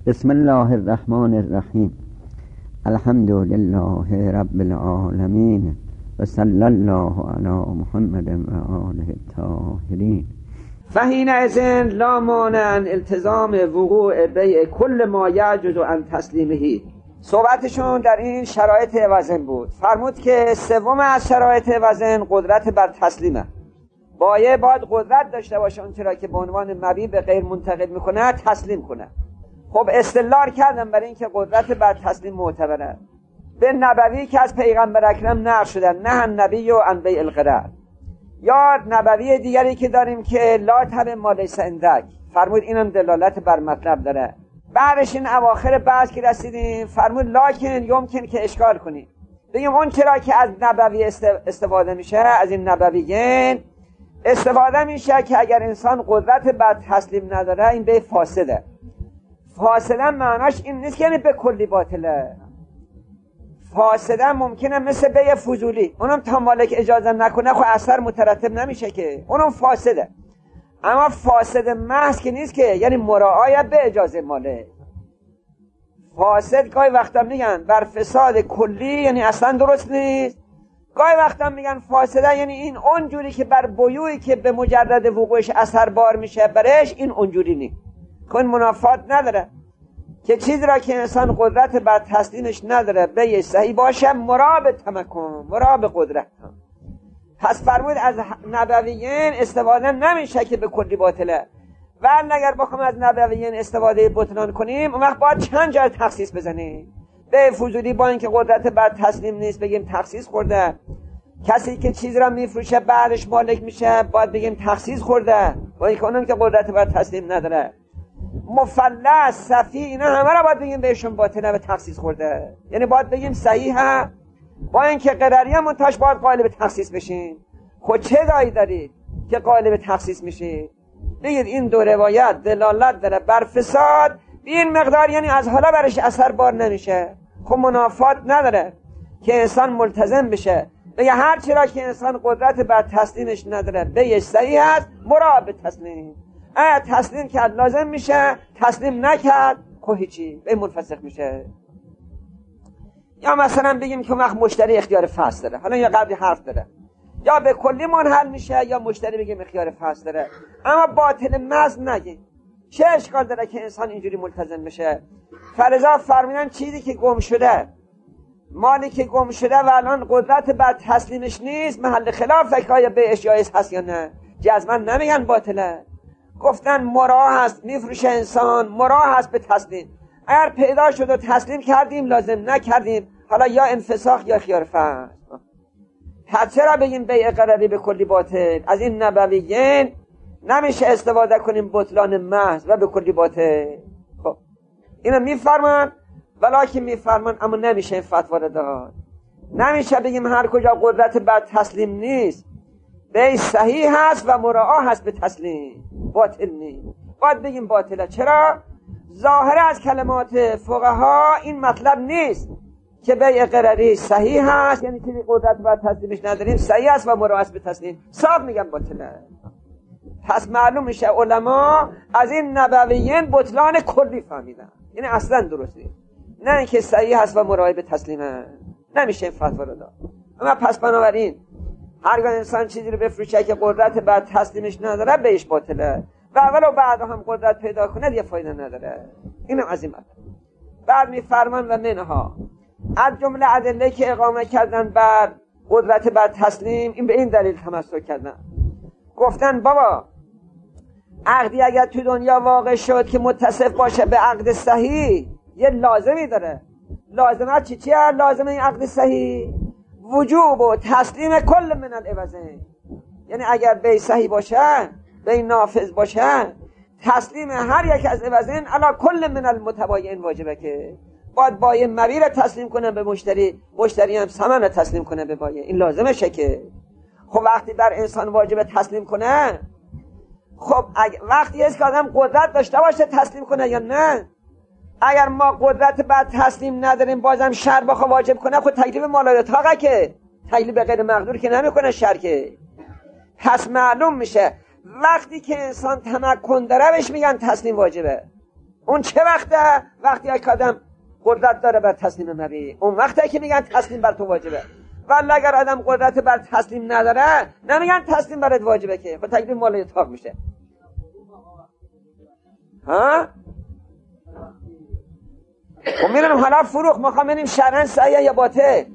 بسم الله الرحمن الرحیم. الحمد لله رب العالمین و صلی الله علی محمد و آله الطاهرین. فحینئذ لا مانع التزام وقوع بیع کل ما یعجز عن تسلیمه. صحبتشون در این شرایط وزن بود. فرمود که سوم از شرایط وزن قدرت بر تسلیمه. باید قدرت داشته باشه اون چرا که به عنوان مبیع به غیر منتقل میکنه تسلیم کنه. خب استدلال کردم برای اینکه قدرت بر تسلیم معتبره به نبوی که از پیغمبر اکرم نقل شده، نه النبی و عن بیع الغرر. یا نبوی دیگری که داریم که لا تبع ما لیس عندک، فرمود اینم دلالت بر مطلب داره. بعدش این اواخر بحث که رسیدیم فرمود لاکن یمکن که اشکال کنیم، بگیم اون چرا که از نبوی استفاده میشه، از این نبویین استفاده میشه که اگر انسان قدرت بر تسلیم نداره این به فاسده. فاسده معناش این نیست که یعنی به کلی باطله. فاسده ممکنه مثل بیع فضولی، اونم تا مالک اجازه نکنه خب اثر مترتب نمیشه که اونم فاسده. اما فاسد محض که نیست که یعنی مراعات به اجازه مالک. فاسد گاهی وقتا میگن بر فساد کلی یعنی اصلا درست نیست، گاهی وقتا میگن فاسده یعنی این اونجوری که بر بیوعی که به مجرد وقوعش اثر بار میشه برش این اونجوری نیست، کن منافات نداره که چیزی را که انسان قدرت بر تسلیمش نداره بیع صحیح باشه مراد تمکن، مراد قدرت. پس فرمود از نبویین استفاده نمیشه که به کلی باطله. و اگر بخوام از نبویین استفاده بطلان کنیم اون وقت باید چند جای تخصیص بزنیم. به فضولی با اینکه قدرت بر تسلیم نیست بگیم تخصیص خورده. کسی که چیز را میفروشه بعدش مالک میشه باید بگیم تخصیص خورده، با اینکه اونم که قدرت بر تسلیم نداره. مفلس، صفی، اینا همه را باید بگیم بهشون باطله و تخصیص خورده، یعنی باید بگیم صحیحه، با اینکه قراری هم منتاش باید قائل به تخصیص بشین. خود چه دایی دارید که قائل به تخصیص میشید؟ بگید این دو روایت دلالت داره بر فساد این مقدار، یعنی از حالا برش اثر بار نمیشه. خب منافات نداره که انسان ملتزم بشه بگه هر چرا که انسان قدرت بر تسلیمش نداره بیش صحیح است مراد به تسلیم. تسلیم کرد لازم میشه، تسلیم نکرد خب هیچی به منفسخ میشه. یا مثلا بگیم که وقت مشتری اختیار فصل داره، حالا یا قبلی حرف داره، یا به کلی منحل میشه یا مشتری بگیم اختیار فصل داره، اما باطل محض نگیم. چه اشکال داره که انسان اینجوری ملتزم بشه؟ فرضا فرمودن چیزی که گم شده، مالی که گم شده و الان قدرت بر تسلیمش نیست، محل خلاف فکرهای بهش جایز هست یا نه، جزما نمیگن باطله، گفتن مراه هست، میفروشه انسان مراه هست به تسلیم. اگر پیدا شد و تسلیم کردیم لازم نکردیم، حالا یا انفساخ یا خیار فصل. پس چرا بگیم بیع قراری به کلی باطل؟ از این نبویین نمیشه استفاده کنیم بطلان محض و به کلی باطل. خب اینو میفرمان ولیکن میفرمان اما نمیشه این فتوا رو داد. نمیشه بگیم هر کجا قدرت بر تسلیم نیست بیع صحیح هست و مراعات هست به تسلیم، باطل نیست. باید بگیم باطله. چرا؟ ظاهر از کلمات فقها این مطلب نیست که بیع قراری صحیح هست یعنی که قدرت بر تسلیمش نداریم صحیح است و مراعات به تسلیم، صاف میگم باطله. پس معلوم میشه علما از این نبویین بطلان کلی فهمیدن، یعنی اصلا درست نیست، نه اینکه صحیح هست و مراعات به تسلیمه، نمیشه این فتوا رو داد. اما پس بنابراین هرگاه انسان چیزی رو بفروشه که قدرت بر تسلیمش نداره بیش باطله و اول و بعد هم قدرت پیدا کنه دیگه فایده نداره. اینم از این مطلب. بعد میفرمان و منها از جمله ادله که اقامه کردن بر قدرت بر تسلیم این به این دلیل تمسک کردن، گفتن بابا عقدی اگر تو دنیا واقع شد که متصف باشه به عقد صحیح یه لازمی داره. لازمت چیه؟ لازم این عقد صحیح وجوب و تسلیم کل من العوضین، یعنی اگر بیع صحیح باشه بیع نافذ باشه تسلیم هر یک از عوضین علی کل من المتباین واجبه، که باید بایع مبیع تسلیم کنه به مشتری، مشتری هم ثمن تسلیم کنه به بایع، این لازمشه که. خب وقتی بر انسان واجبه تسلیم کنه، خب وقتی است که آدم قدرت داشته باشه تسلیم کنه یا نه. اگر ما قدرت بر تسلیم نداریم بازم شر بخواه واجب کنه خود تکلیف مالای طاقه که تکلیف غیر مقدور که نمیکنه شر که. پس معلوم میشه وقتی که انسان تمکن داره بهش میگن تسلیم واجبه، اون چه وقته؟ وقتی که آدم قدرت داره بر تسلیم نبی، اون وقتی که میگن تسلیم بر تو واجبه. ولی اگر آدم قدرت بر تسلیم نداره نمیگن تسلیم برات واجبه، که خب تکلیف مال اتفاق میشه. ها؟ خب میرم حالا فروخ میخوام ببینیم شرعاً صحیح یا باطل.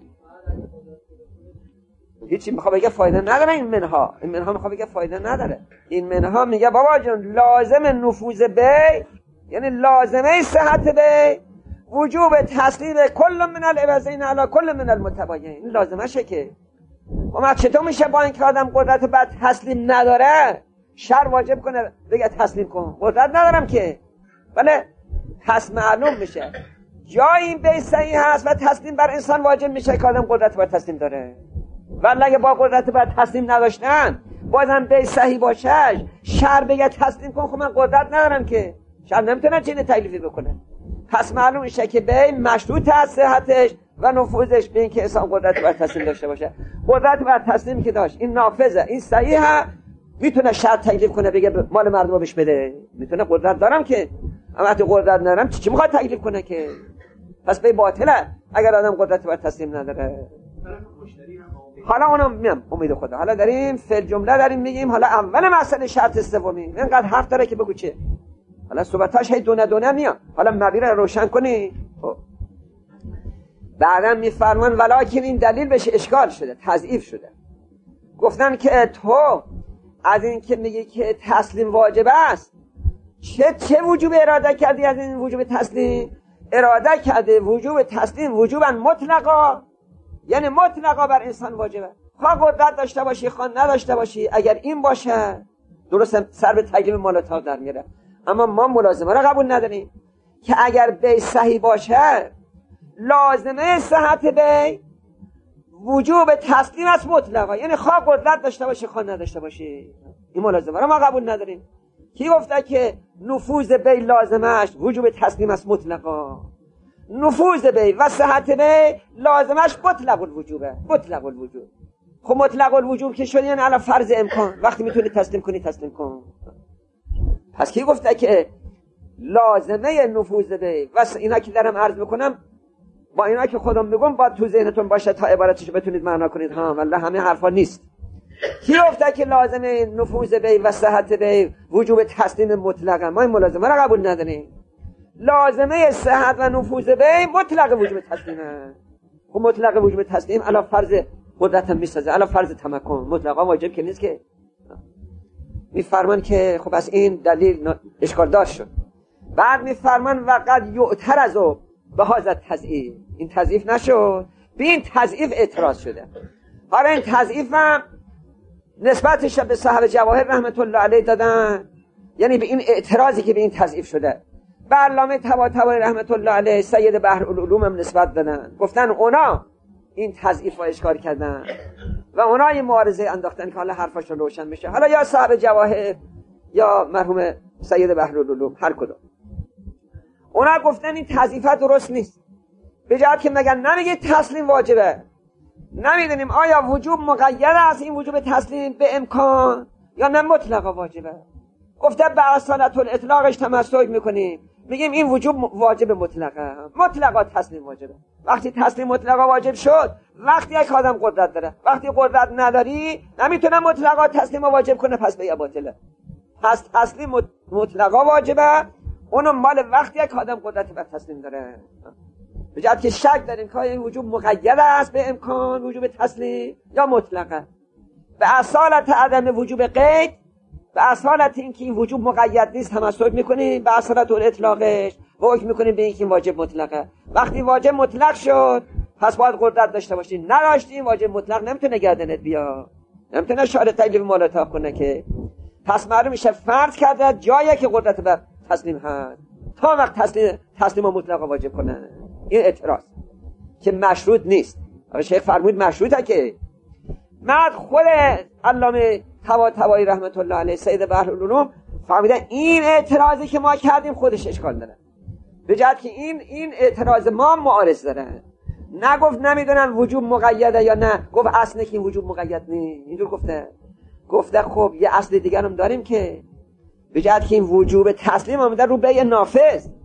هیچی میخوام بگه فایده نداره این منها میخوام بگه فایده نداره. این منها میگه بابا جون لازم نفوذ بی، یعنی لازمه صحت بی وجوب تسلیم کل من العوضین علی کل من المتباین. این لازمه شه که ما چطور میشه با اینکه آدم قدرت بر تسلیم نداره شر واجب کنه بگه تسلیم کن؟ قدرت ندارم که. بله پس معلوم میشه جای این بی صحیح هست و تسلیم بر انسان واجب میشه که آدم قدرت بر تسلیم داره. ولی اگه با قدرت بر تسلیم نداشتن بازم بی صحیح باشه شر بگه تسلیم کن، خب من قدرت ندارم که شر نمیتونه چنین تکلیفی بکنه. پس معلوم میشه که بی مشروط هست صحتش و نفوذش به این که انسان قدرت بر تسلیم داشته باشه. قدرت بر تسلیم که داشت این نافذه، این صحیحه، میتونه شر تکلیف کنه بگه مال مردم بهش بده. میتونه قدرت دارم که، اما وقتی قدرت ندارم چی میخواد تکلیف کنه که؟ پس به باطله اگر آدم قدرت بر تسلیم نداره. حالا اونم میام امید خدا. حالا داریم فعل جمله داریم میگیم. حالا اول مسئله شرط سومی اینقدر حرف داره که بگو چه. حالا صحبتاش هی دونه میاد. حالا مبیر رو روشن کنی. بعدا میفرمان ولکن این دلیل بهش اشکال شده، تضعیف شده. گفتن که تو از این که میگی که تسلیم واجب است چه وجوب اراده کردی؟ از این وجوب تسلیم اراده کرده وجوب تسلیم وجوبا مطلقا، یعنی مطلقا بر انسان واجبه، خواه قدرت داشته باشی خواه نداشته باشی. اگر این باشه درست سر به تکلیف مالتا در میره. اما ما ملازمه را قبول نداریم که اگر بی صحیح باشه لازمه صحت بی وجوب تسلیم است مطلقا، یعنی خواه قدرت داشته باشی خواه نداشته باشی. این ملازمه را ما قبول نداریم. کی گفته که نفوذ بی لازمش وجوب تسلیم است مطلقا؟ نفوذ بی و صحت بی لازمش مطلق الوجوبه، مطلق الوجوب. خب مطلق الوجوب که شد یعنی علی فرض امکان، وقتی میتونی تسلیم کنی تسلیم کن. پس کی گفته که لازمه نفوذ بی و اینا که دارم عرض میکنم با اینا که خودم میگم باید تو ذهنتون باشه تا عبارتشو بتونید معنا کنید. ها والله همه حرفا نیست. کی گفته که لازمه نفوذ بی و صحت بی وجوب تسلیم مطلقه؟ ما این ملازمه را قبول نداریم. لازمه صحت و نفوذ بی مطلق وجوب تسلیمه. خب مطلق وجوب تسلیم علا فرض قدرت هم میسازه، علا فرض تمکن، مطلقا واجب که نیست که. میفرمان که خب از این دلیل اشکال دار شد. بعد میفرمان وقد یعترض به هذا التضعیف، این تضعیف نشد، به این تضعیف اعتراض شده. حالا این تضعیف هم نسبتش به صاحب جواهر رحمت الله علیه دادن، یعنی به این اعتراضی که به این تضعیف شده به علامه طباطبایی رحمت الله علیه سید بحرالعلوم هم نسبت دادن. گفتن اونا این تضعیف رو اشکال کردن و اونا این معارضه انداختن که حالا حرفاش رو روشن بشه. حالا یا صاحب جواهر یا مرحوم سید بحرالعلوم، هر کدوم. اونا گفتن این تضعیف درست نیست، به جهت که مگن نمیگه تسلیم واجبه، نمیدونیم آیا وجوب مقید است این وجوب تسلیم به امکان یا نه مطلقا واجبه. گفته به اصالت الاطلاقش تمسک میکنیم، میگیم این وجوب واجب مطلقه، مطلقا تسلیم واجبه. وقتی تسلیم مطلقا واجب شد وقتی یک آدم قدرت داره، وقتی قدرت نداری نمیتونه مطلقا تسلیم واجب کنه، پس به باطله. پس تسلیم مطلقا واجبه، اونم مال وقتی یک آدم قدرت بر تسلیم داره. به جهت که شک داریم که این وجوب مقید است به امکان وجوب تسلیم یا مطلقه. به اصالت عدم وجوب قید، به اصالت این که این وجوب مقید نیست تمسک میکنیم به اصالت الاطلاقش و حکم میکنیم به این که این واجب مطلقه. وقتی واجب مطلق شد پس باید قدرت داشته باشیم، نداشتیم واجب مطلق نمیتونه گردنت بیا، نمیتونه شارع تکلیف مالتا کنه که. پس معلوم میشه فرض کرده جایی که قدرت بر تسلیم هست تا وقت تسلیم مطلق واجب کنه. این اعتراض که مشروط نیست. آقا شیخ فرمود مشروطه که بعد خود علامه طباطبایی رحمت الله علیه سید بحرالعلوم فهمیده این اعتراضی که ما کردیم خودش اشکال داره، به جهت که این اعتراض ما معارض داره. نگفت نمیدونن وجوب مقیده یا نه، گفت اصله که این وجوب مقید نیست. اینجور گفته خب یه اصل دیگر هم داریم که به جهت که این وجوب تسلیم آمده رو به نافذ،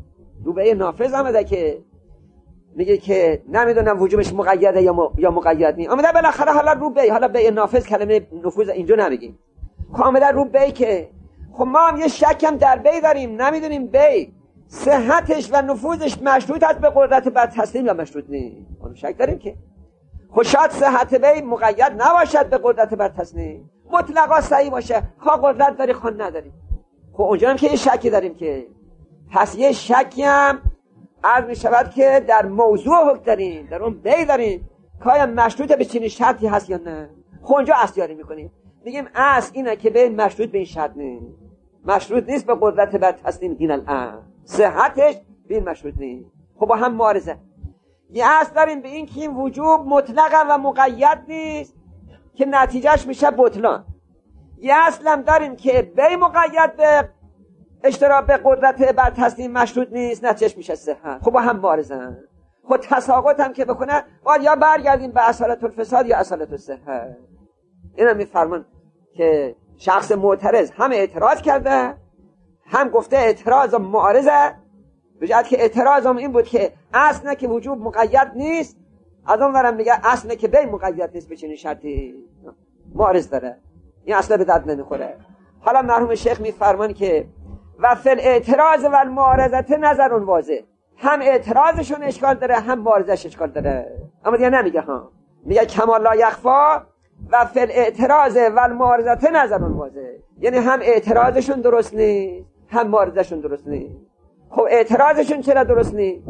رو به نافذ آمده که میگه که نمیدونم وجوبش مقیده یا مقید نیست. آمده بالاخره حالا به نافذ کلمه نفوذ اینجا نمیگیم. خب آمده رو به که خب ما هم یه شکم در بی داریم، نمیدونیم بی صحتش و نفوذش مشروط است به قدرت بر تسلیم یا مشروط نیست. ما شک داریم که خب شاید صحت بی مقید نباشد به قدرت بر تسلیم، مطلقا صحیح باشه، خواه قدرت داری خواه نداری. خب اونجا هم که یه شکی داریم که پس یه شکی هم عرض می شود که در موضوع حکم داریم، در اون بی داریم که آیا مشروط به چنین شرطی هست یا نه. خب اونجا اصلیاری میکنیم، میگیم اصل اینه که بی مشروط به این شرط نیست، مشروط نیست به قدرت بر تسلیم، این الان صحتش به این مشروط نیست. خب با هم معارضه. یه اصل داریم به این که این وجوب مطلقا و مقید نیست که نتیجهش میشه بطلان. یه اصل هم داریم که بی مقید به اشتراک به قدرت بر تسلیم مشروط نیست، نتیجهش میشه صحت. خب با هم معارضن. خب تساقط هم که بکنه باید یا برگردیم به اصالت الفساد یا اصالت الصحت. اینا میفرمان که شخص معترض هم اعتراض کرده هم گفته اعتراض معارضه، به جهت که اعتراضم این بود که اصل که وجوب مقید نیست، از اون ورم میگه اصل که بی مقید نیست به چنین شرطی. معارض داره، این اصلا به درد نمیخوره. حالا مرحوم شیخ میفرمان که و فی الاعتراض و المعارضت نظر واضح، هم اعتراضشون اشکال داره هم معارضش اشکال داره. اما دیگه نمیگه ها، میگه کما لا یخفا و فی الاعتراض و المعارضت نظر واضح، یعنی هم اعتراضشون درست نیست هم معارضشون درست نیست. خب اعتراضشون چرا درست نیست؟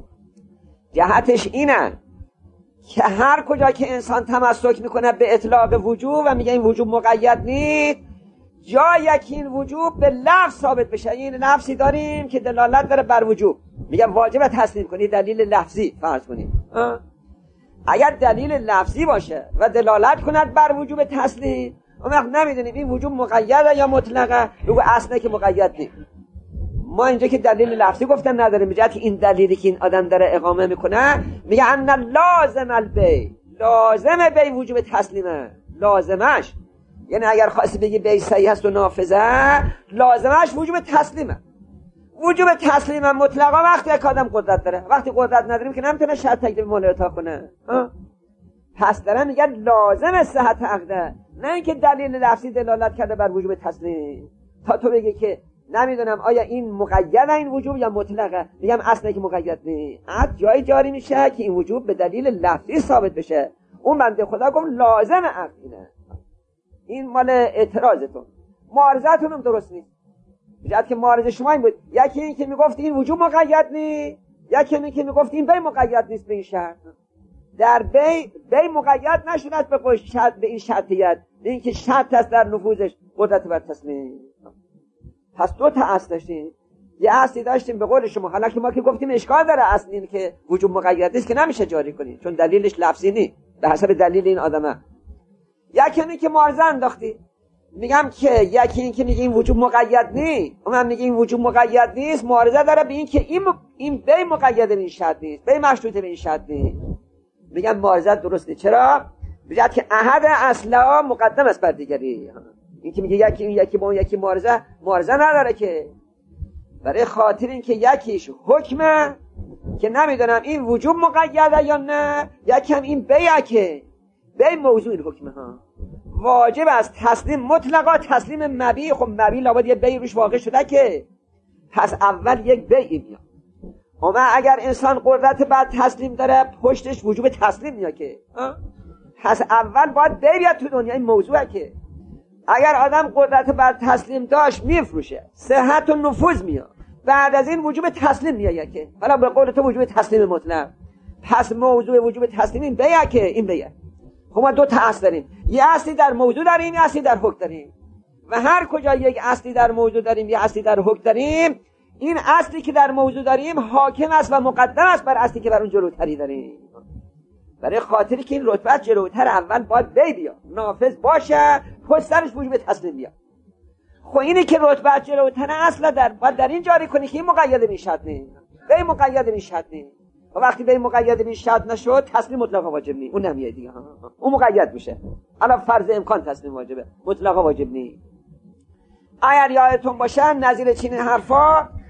جهتش اینه که هر کجا که انسان تمسک میکنه به اطلاق وجوب و میگه این وجوب مقید نیست، جا یکی این وجوب به لفظ ثابت بشه. این لفظی داریم که دلالت داره بر وجوب، میگم واجب تسلیم کنی، دلیل لفظی فرض کنیم. اگر دلیل لفظی باشه و دلالت کند بر وجوب تسلیم، اون وقت نمیدونیم این وجوب مقیده یا مطلقه، رو اصله که مقید نیست. ما اینجا که دلیل لفظی گفتن نداریم، به جهت این دلیلی که این آدم داره اقامه میکنه، میگه ان لازم البی، لازم بی وجوب تسلیمه. لازمش یعنی اگر خواستی بگی بی صحیح هست و نافذه، لازمش وجوب تسلیمه. وجوب تسلیمه مطلقا وقتی یک آدم قدرت داره، وقتی قدرت نداریم که نمیتونه شرط تکلیف مال اطاع کنه. پس داره میگه لازم صحت عقده، نه اینکه دلیل لفظی دلالت کرده بر وجوب تسلیم تا تو بگی که نمیدونم آیا این مقیده این وجوب یا مطلقه. میگم اصلا که مقید نیست، از جای جاری میشه که این وجوب به دلیل لفظی ثابت بشه. اون بنده خدا گفت لازم عقدینه. این مال اعتراضتون، معارضتون هم درست نیست. بجد که معارضه شما این بود، یکی این که میگفت این وجوب مقید نیست، یکی این که میگفت این بی مقید نیست به این شرط. در بی مقید نشوند به این شرطیت، به این که شرط است در نفوذش قدرت بر تسلیم. پس دو تا اصل داشتیم. یه اصلی داشتیم به قول شما، حالا که ما که گفتیم اشکال داره اصل این که وجوب مقید نیست که نمیشه جاری کنی چون دلیلش لفظی نیست به حسب دلیل این آدمه. یکی اینه که معارضه انداختی، میگم که یکی این که میگه این وجوب مقید نیست، اونم میگه این وجوب مقید نیست، معارضه داره به این که این بی مقید به این شرط نیست، بی مشروط به این شرط نیست. میگم معارضه درست نیست. چرا؟ بجد که احد اصلا مقدم است بر دیگری. این که میگه یکی با اون یکی معارضه نداره، که برای خاطر این که یکیش حکمه که نمیدونم این وجوب مقیده یا نه، یکی هم این بیعه بی موضوع این حکمه ها. واجب است تسلیم مطلقا، تسلیم مبی. خب مبی لابد یه بی روش واقع شده، که پس اول یک بی میاد. اما اگر انسان قدرت بعد تسلیم داره، پشتش وجوب تسلیم میاد، که پس اول باید بیاد تو دنیا. این موضوعه که اگر آدم قدرت بعد تسلیم داشت میفروشه، صحت و نفوذ میاد، بعد از این وجوب تسلیم میاد، که حالا به قول تو وجوب تسلیم مطلق. پس موضوع وجوب تسلیم این بیه، که این بیه. خب ما دو تا اصل داریم، یه اصلی در موضوع داریم، یه اصلی در حکم داریم. و هر کجا یک اصلی در موضوع داریم، یه اصلی در حکم داریم، این اصلی که در موضوع داریم حاکم است و مقدم است بر اصلی که بر اون جلوتری داریم. برای خاطری که این رتبه جلوتر اول باید بیاد نافذ باشه، پشت سرش وجوب تسلیم بیاد. خب اینی که رتبه جلوتر اصلا باید در این جاری کنی که این مقید به شرط نیست، به مقید به شرط نیست. و وقتی به مقید به شرط نشد، تسلیم مطلقا واجب نیست. اون نمیاد دیگه، اون مقید میشه. الان فرض امکان تسلیم واجبه، مطلقا واجب نیست. اگر یادتون باشه نظیر چین حرفا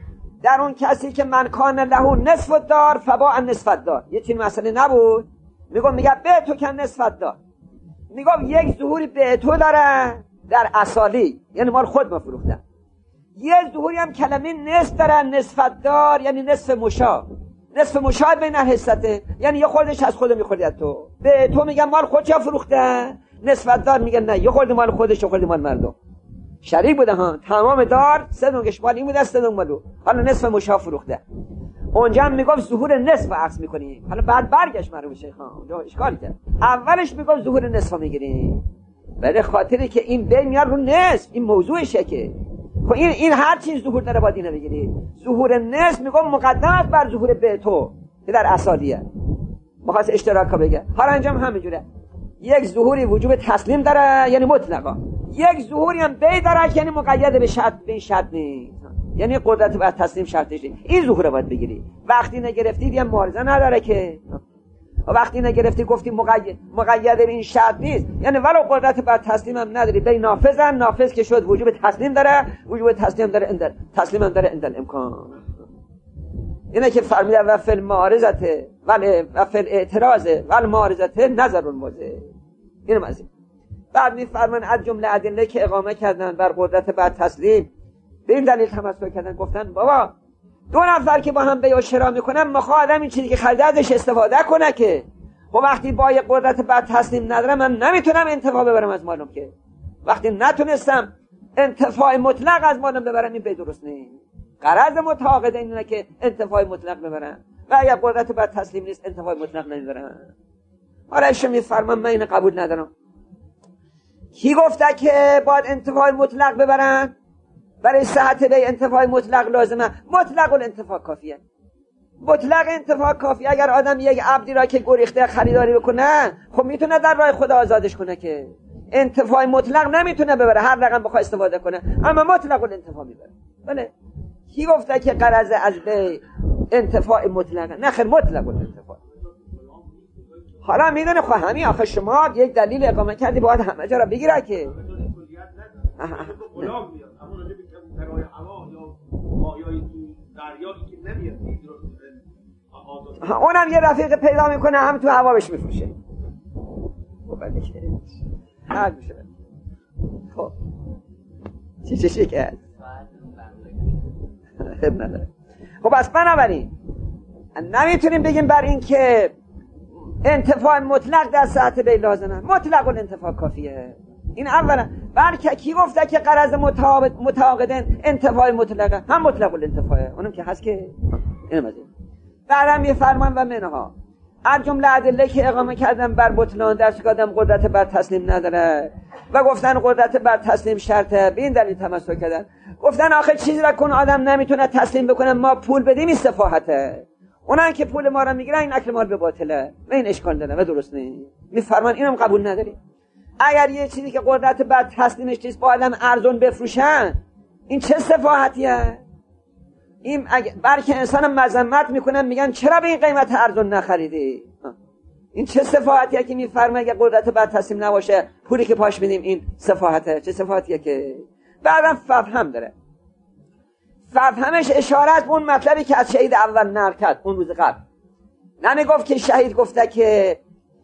در اون کسی که من کان له نصف الدار فباع نصف الدار، یه چین مسئله نبود. میگه به تو کن نصف الدار، میگه یک ظهوری به تو داره در اصالی، یعنی مال خود مفروختن. یه ظهوری هم کلمه نصف داره، نصف الدار یعنی نصف مشا، نصف مشا بین حصته، یعنی یه خوردش از خود میخوردی از تو. به تو میگم مال خود چه فروخته، نصف الدار میگه نه یه خورده مال خودش، یه خورده مال مردم. شریک بوده ها، تمام دار سه دونگش مال این بوده، سه دونگ مالو، حالا نصف مشا فروخته. اونجا هم میگم ظهور نصف عکس میکنیم. حالا بعد برگشت مرحوم شیخ ها اونجا اشکال کرد. اولش میگم ظهور نصف میگیریم، برای خاطری که این بین میاد رو نصف، این موضوعشه که خب این هر چیز ظهور داره باید اینو بگیری. ظهور نصف میگم مقدم بر ظهور به تو که در اصالیه، بخواست اشتراکا بگه. حالا انجام همینجوره، یک ظهوری وجوب تسلیم داره یعنی مطلقا، یک ظهوری هم بی داره یعنی مقید به شرط، به این شرط نیست، یعنی قدرت بر تسلیم شرطش نیست. این ظهور باید بگیری. وقتی نگرفتی دیگه معارضه نداره که، وقتی نگرفتی گفتی مقید به این شرط نیست، یعنی ولو قدرت بر تسلیم هم نداری، به نافذن، نافذ که شد وجوب تسلیم داره، وجوب تسلیم داره، تسلیم هم داره اندل امکان. اینه که فرمیده و فی المعارضه و فی الاعتراض و المعارضه نظر الموضع. اینم از این. بعد میفرمان از جمله ادله که اقامه کردن بر قدرت بر تسلیم به این دلیل تمسک کردن، گفتن بابا دو نفر که با هم بیع و شرا میکنن میخواد آدم این چیزی که خریده ازش استفاده کنه که خب وقتی با یه قدرت بر تسلیم ندارم من نمیتونم انتفاع ببرم از مالم، که وقتی نتونستم انتفاع مطلق از مالم ببرم این بیع درست نیست. غرض متعاقد اینه که انتفاع مطلق ببرن و اگر قدرت بر تسلیم نیست انتفاع مطلق نمیبرن. حالا ایشون میفرمان من اینو قبول ندارم. کی گفته که باید انتفاع مطلق ببرن؟ برای صحت بیع انتفاع مطلق لازمه. مطلق الانتفاع کافیه، مطلق انتفاع کافیه. اگر آدم یک عبدی را که گریخته خریداری بکنه خب میتونه در راه خدا آزادش کنه، که انتفاع مطلق نمیتونه ببره، هر رقم بخواد استفاده کنه، اما مطلق الانتفاع میبره. بله کی گفته که غرض از بیع انتفاع مطلقه؟ نه خیر، مطلق الانتفاع. حالا میدونه خب همین آخه شما یک دلیل اقامه کردی باید همه جا را بگیره که اونم یه رفیق پیدا میکنه هم تو هوا بهش میفروشه. خب چی شکست؟ خب بس بنابراین نمیتونیم بگیم بر این که انتفاع مطلق در ساعت بیع لازمه، مطلق الانتفاع کافیه. این اولا. بلکه کی گفته که غرض متعاقدن انتفاع مطلقه؟ هم مطلق الانتفاعه، اونم که هست که اینم از این. بعدم یه فرمان و منها از جمله ادله که اقامه کردن بر بطلان در که آدم قدرت بر تسلیم نداره و گفتن قدرت بر تسلیم شرطه، به این دلیل تمسک کردن. گفتن آخه چیزی را کن آدم نمیتونه تسلیم بکنه ما پول بدیم این سفاهته، اونان که پول ما را میگیرن این اکل مال به باطله و این اشکال داره و درست نیست. میفرمان اینم قبول نداری. اگر یه چیزی که قدرت بر تسلیمش نیست با آدم ارزون بفروشن این چه سفاهتیه؟ این بلکه انسان مذمت میکنن میگن چرا به این قیمت ارزون نخریدی؟ این چه سفاهتیه که میفرمه اگه قدرت بر تسلیم نباشه پولی که پاش میدیم این سفاهته؟ چه سفاهتیه که بعدم فهم داره. فهمش اشارت به اون مطلبی که از شهید اول نقل کرد اون روز قبل. نمیگفت که شهید گفته که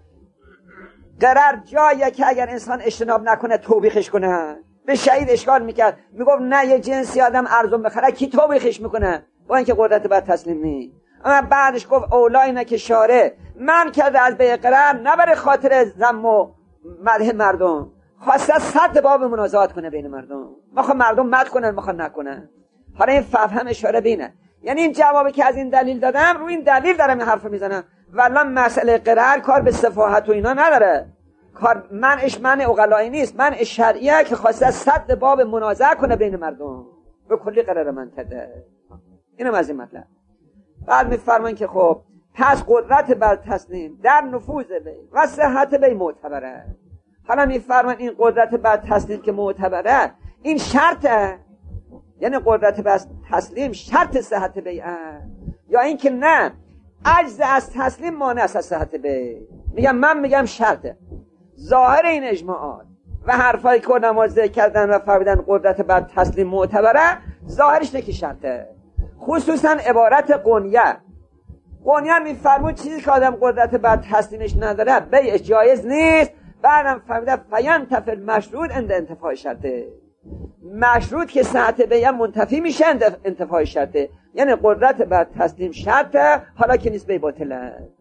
قرار جاییه که اگر انسان اجتناب نکنه توبیخش کنه. به شهید اشکال میکرد، میگفت نه یه جنسی آدم ارزون بخره کی توبیخش میکنه با اینکه قدرت بر تسلیم نیست. اما بعدش گفت اولا اینه که شارع من کرده از بیع قرار نه برای خاطر ذم و مدح مردم، خواسته صد باب منازعات کنه بین مردم، میخواد مردم مدح کنن میخواد نکنن. حالا این فهم اشاره بینه، یعنی این جوابی که از این دلیل دادم روی این دلیل دارم این حرف میزنم. والله مسئله قرار کار به صفاحت و اینا نداره، کار منعش منع عقلایی نیست، منع شرعیه که خواسته صد باب منازعه کنه بین مردم به کلی قرار من کرده. اینم از این مطلب. بعد میفرمان که خب پس قدرت بر تسلیم در نفوذ بی و صحت بی معتبره. حالا میفرمان این قدرت بر تسلیم که معتبره این شرطه، یعنی قدرت بر تسلیم شرط صحت بیعه، یا این که نه عجز از تسلیم مانع از صحت بیع. من میگم شرطه. ظاهر این اجماعات و حرفایی که علما ذکر کردن و فرمودن قدرت بر تسلیم معتبره ظاهرش نه که شرطه. خصوصا عبارت قنیه میفرمود چیزی که آدم قدرت بر تسلیمش نداره بیعش جایز نیست. بعدم فرموده فینتفی المشروط عند انتفاء شرطه، مشروط که صحت بیع منتفی میشه انتفاء شرطه، یعنی قدرت بر تسلیم شرطه، حالا که نیست بیع باطله.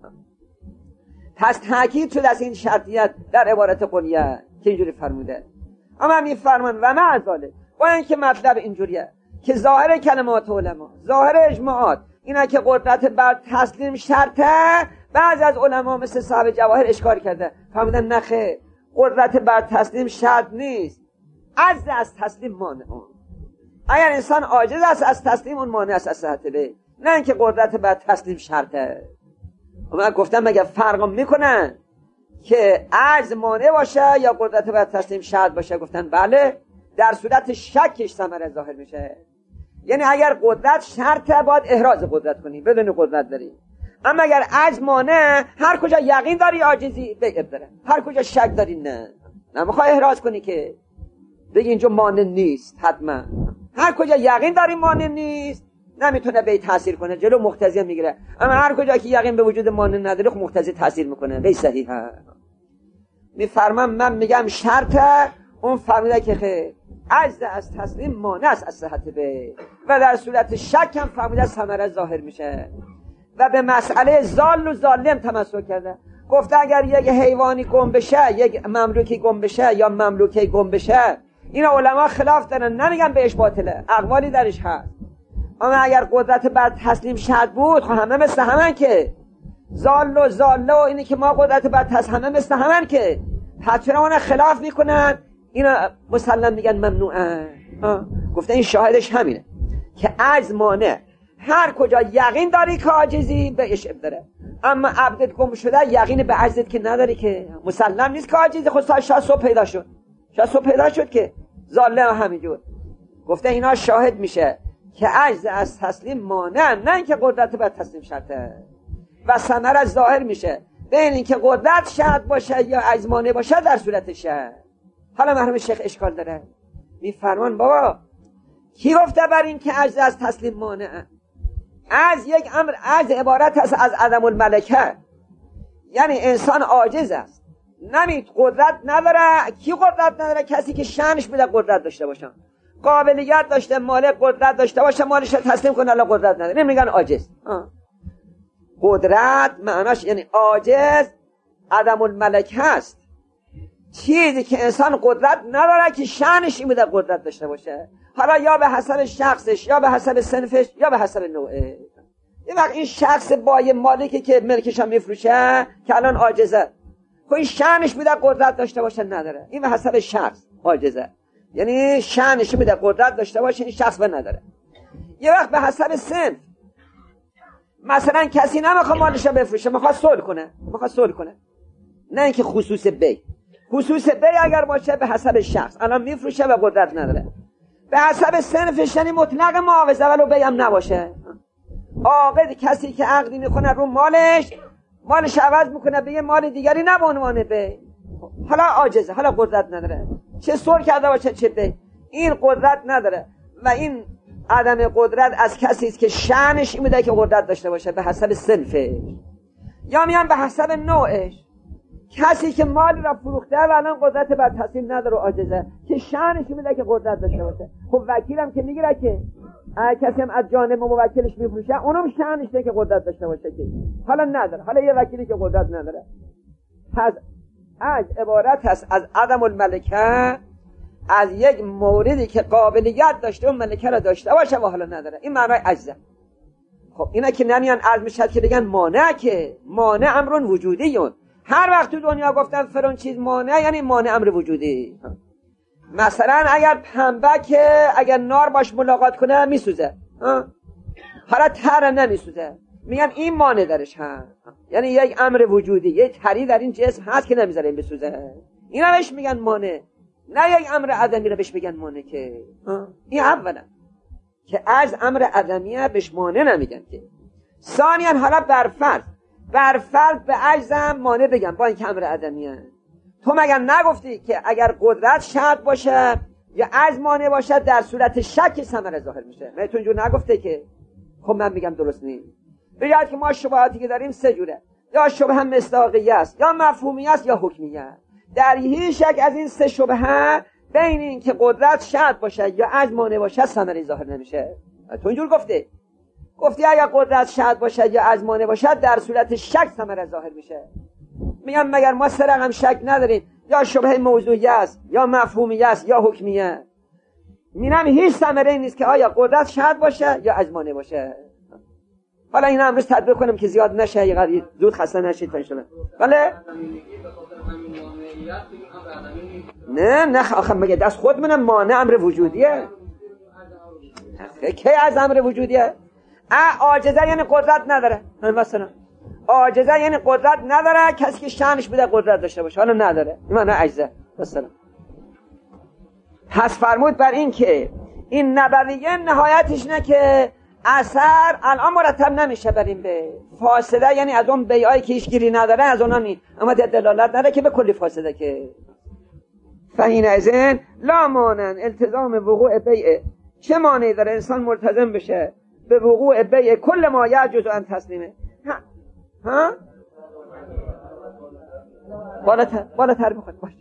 پس تأکید شد از این شرطیت در عبارت قنیه که اینجوری فرموده. اما میفرمان و مع ذالک، با اینکه مطلب اینجوریه که ظاهر کلمات علما، ظاهر اجماعات اینا که قدرت بر تسلیم شرطه، بعضی از علما مثل صاحب جواهر اشکال کرده، فرمودن نخیر، قدرت بر تسلیم شرط نیست، عجز از تسلیم مانع. اگر انسان عاجز است از تسلیم، اون مانع است از صحت بیع، نه اینکه قدرت بر تسلیم شرطه. من گفتم مگه فرق میکنن که عجز مانع باشه یا قدرت بر تسلیم شرط باشه؟ گفتن بله، در صورت شکش ثمره ظاهر میشه. یعنی اگر قدرت شرطه باید احراز قدرت کنی، بدون قدرت داری. اما اگر عجز مانع، هر کجا یقین داری عاجزی بیع داره، هر کجا شک داری نه نمیخوای احراز کنی که بگی اینجا مانع نیست. حتما هر کجا یقین داری مانع نیست نمیتونه بیع تاثیر کنه، جلو مقتضی میگیره. اما هر کجا که یقین به وجود مانع نداره، خب مقتضی تاثیر میکنه، بیع صحیحه. میفرمام من میگم شرطه، اون فرموده که خیر عجز از تسلیم مانع است از صحت بیع، و در صورت شک هم فرموده ثمره ظاهر میشه. و به مسئله زال و ظالم تمسک کرده، گفته اگر یک حیوانی گم بشه، یک مملوکی گم بشه یا مملوکی گم بشه، این علما خلاف دارن، نمیگن بهش باطله، اقوالی درش هست. اما اگر قدرت بر تسلیم شرط بود، خب همه مثل همن که زال و زاله و اینی که ما قدرت بر تسلیم، همه مثل همن که حتما اون خلاف میکنن، اینا مسلم میگن ممنوعه. گفته این شاهدش همینه که عجز مانع، هر کجا یقین داری که عاجزی بهش داره. اما عبدت گم شده یقین به عجزت که نداری، که مسلم نیست که عاجزی. خود شاید صبح پیدا شد، شاید صبح پیدا شد که ظالم همینجور. گفته اینا شاهد میشه که عجز از تسلیم مانع، نه اینکه قدرت بر تسلیم شرطه. و ثمره ظاهر میشه بین اینکه قدرت شرط باشه یا عجز مانع باشه در صورت شرط. حالا مرحوم شیخ اشکال داره، میفرمان بابا کی گفته بر این که عجز از تسلیم مانع؟ از یک امر، عجز عبارت است از عدم الملکه، یعنی انسان عاجز است، قدرت نداره. کی قدرت نداره؟ کسی که شأنش بده قدرت داشته باشه، قابلیت داشته، مالک قدرت داشته باشه، مالش رو تسلیم کنه، الان قدرت نداره، نمیگن عاجز. قدرت معناش یعنی عاجز عدم الملکه است، چیزی که انسان قدرت نداره که شأنش این بده قدرت داشته باشه، حالا یا به حسب شخصش یا به حسب صنفش یا به حسب نوعه. یه وقت این شخص با یه مالکی که ملکش هم میفروشه که الان عاجزه، خب این شأنش بده قدرت داشته باشه نداره، این به حسب شخص عاجزه، یعنی شأنش بده قدرت داشته باشه، این شخص به نداره. یه وقت به حسب صنف، مثلا کسی نمیخواد مالش رو بفروشه، میخواد صلح کنه، نه اینکه خصوص بیع. خصوص بیع اگر باشه به حسب شخص، الان میفروشه و قدرت نداره. به حسب صنفش، یعنی مطلق معاوضه ولو بیع هم نباشه. عاقد کسی که عقدی میکنه رو مالش عوض میکنه به یه مال دیگری، نه به عنوان بیع. حالا عاجزه، حالا قدرت نداره، چه صلح کرده باشه چه بیع، این قدرت نداره. و این عدم قدرت از کسی است که شأنش این بوده که قدرت داشته باشه به حسب صنفش، یا میان به حسب نوعش. کسی که مال را فروخته و الان قدرت بر تسلیم نداره و عاجزه، که شأنش این بوده که قدرت داشته باشه. خب وکیلم که میگیره که کسی هم از جانب موکلش میفروشه، اونم شأنش اینه که قدرت داشته باشه، که حالا نداره. حالا یه وکیلی که قدرت نداره، پس از عبارت هست از عدم الملکه، از یک موردی که قابلیت داشته و ملکه را داشته باشه و حالا نداره، این معنای عجزه. خب اینا که نمیان عرض میشد که بگن مانع، که مانع امرون وجودیون. هر وقت تو دنیا گفتن فرون چیز مانع، یعنی مانع امر وجودی. مثلا اگر پنبه که اگر نار باش ملاقات کنه میسوزه، حالا تر نمیسوزه، میگن این مانع درش هست، یعنی یک امر وجودی، یک تری در این جسم هست که نمیذاره این بسوزه، اینا بهش میگن مانع، نه یک امر عدمی رو بهش بگن مانع. که این اولا که از امر عدمیه بهش مانع نمیگن. که ثانیاً حالا برفرض به عجزم مانع بگم با این که امر عدمیه. تو مگر نگفتی که اگر قدرت شرط باشه یا عجز مانع باشه در صورت شک ثمره ظاهر میشه؟ تو اینجور نگفته که خب من میگم درست نیست. بگید که ما شبهاتی که داریم سه جوره، یا شبهه مصداقیه است، یا مفهومیه است، یا حکمیه. در هیچ یک از این سه شبهه بین این که قدرت شرط باشه یا عجز مانع باشه ثمره ظاهر نمیشه. تو اینجور گفتی اگر قدرت شرط باشه یا عجز مانع باشه در صورت شک ثمره ظاهر میشه. میگم مگر ما سه رقم شک نداریم، یا شبهه موضوعیه است، یا مفهومیه است، یا حکمیه. میگم هیچ ثمره نیست که آیا قدرت شرط باشه یا عجز مانع باشه. حالا این امروز تدبیر کنم که زیاد نشه، یه زود خسته نشید تا انشالله. بله؟ نه آخه مگه دست خود منم مانع امر وجودیه؟ کی از امر وجودیه؟ عاجزه یعنی قدرت نداره. مثلا عاجزه یعنی قدرت نداره، کسی که شأنش بوده قدرت داشته باشه حالا نداره، این معنی عجزه. مثلا پس فرمود بر این که این نبویه نهایتش نه که اثر الان مرتب نمیشه بر این به فاصله، یعنی از اون بیعایی که هیچ گیری نداره از اونا نیست، اما دلالت نداره که به کلی فاصله که فهین ازن لا مانن التزام وقوع بیع. چه مانعی داره انسان ملتزم بشه به وقوع بیع کل ما یجوز ان تسلیمه؟ ها بالاتر بخواد باشه.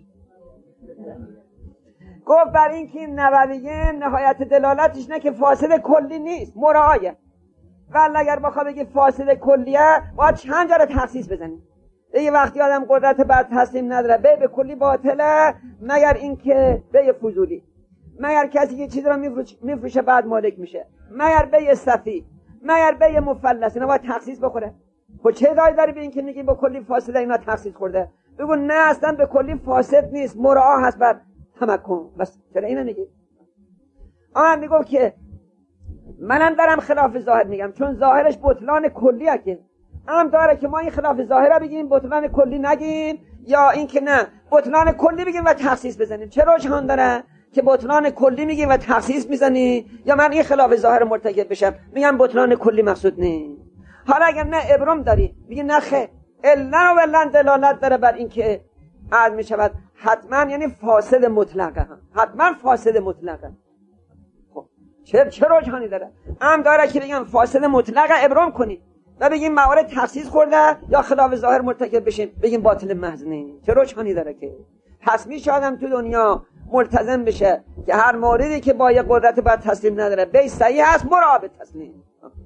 گفت بر این که این نبویه نهایت دلالتش نه که فاصله کلی نیست، مراعیه. ولی اگر بخواه بگی فاصله کلیه باید چند جا رو تخصیص بزنیم. یه وقتی آدم قدرت بر تسلیم نداره بیع به کلی باطله، مگر این که بیع فضولی، مگر کسی یه چیز رو میفروشه بعد مالک میشه، مگر بیع صفی، مگر بیع مفلس، اینا باید تخصیص بخوره. خب چه دایی داری به این که میگی با کلی فاصله اینا تخصیص خورده؟ بگو نه اصلا به کلی فاسد نیست، مراعا هست بر تمکن. بس چرا اینو میگی؟ آن میگم که منم دارم خلاف ظاهر میگم، چون ظاهرش بطلان کلیه که هم داره که ما این خلاف ظاهره بگیم بطلان کلی نگیم، یا این که نه بطلان کلی بگیم و تخصیص بزنیم. چرا روشان داره که بطلان کلی میگیم و تخصیص میزنی، یا من این خلاف ظاهر مرتکب بشم میگم بطلان کلی مقصود نیست. حالا اگر نه ابرام داری میگی نه خیر علن و ولن دلالت داره بر این که عرض میشود حتما یعنی فاسد مطلقه، هم حتما فاسد مطلقه. خب چه روشانی داره؟ هم داره که بگم فاسد مطلقه ابرام کنی و بگیم موارد تخصیص خورده یا خلاف ظاهر مرتکب بشین بگیم باطل محض نیست. چه روشانی داره که پس میشه آدم تو دنیا ملتزم بشه که هر موردی که با یه قدرت بر تسلیم نداره بی صحیح هست مراقب تسلیم.